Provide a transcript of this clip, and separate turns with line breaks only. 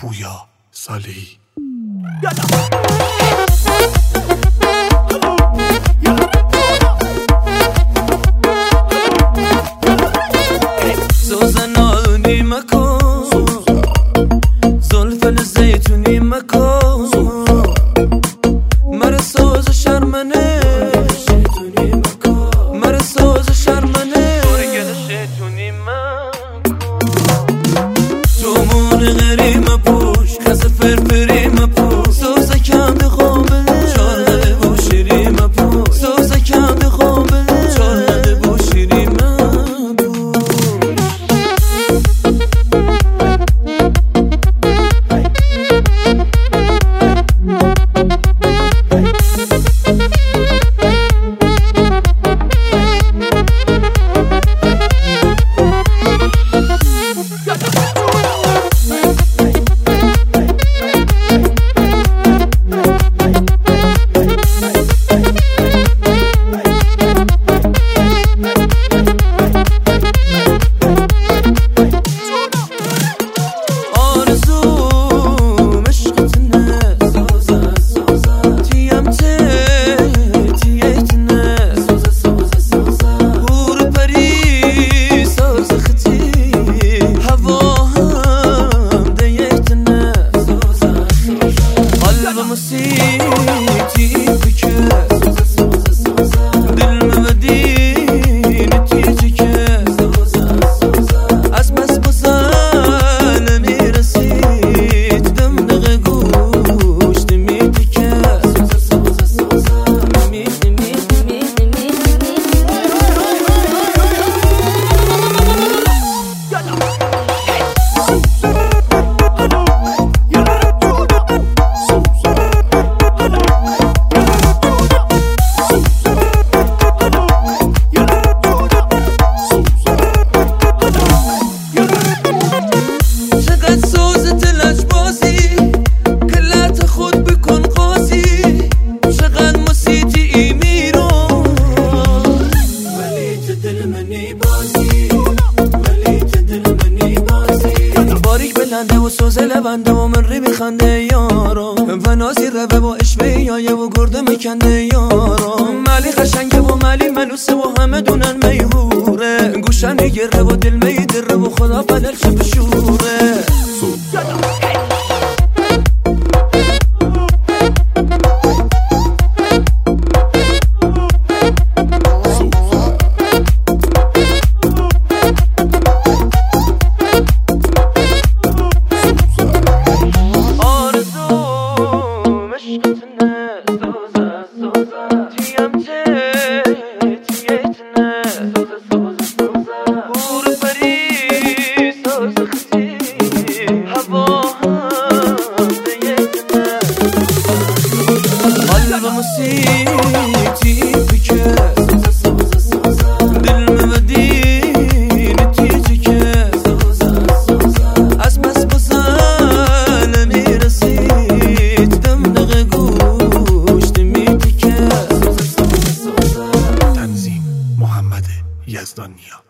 پویا صالحی.
سوزنانی مکن زلفن زیتونی مکن مر سوز شرمنه مر سوز شرمنه شیطونی مکن تو مون غری مپوش کس فرفری مپوش سوز کند خوابه چاره و شیری مپوش سوز کند خوابه چاره و شیری و سوز لبنده و من ری میخنده یارو و نازی روه و اشوه یایه و گرده میکنده یارو مالی خشنگه و مالی منوسه و همه دونن میهوره گوشن گره و دل میدره و خدا بدل چه بشوره
تنظیم محمد یزدانیا.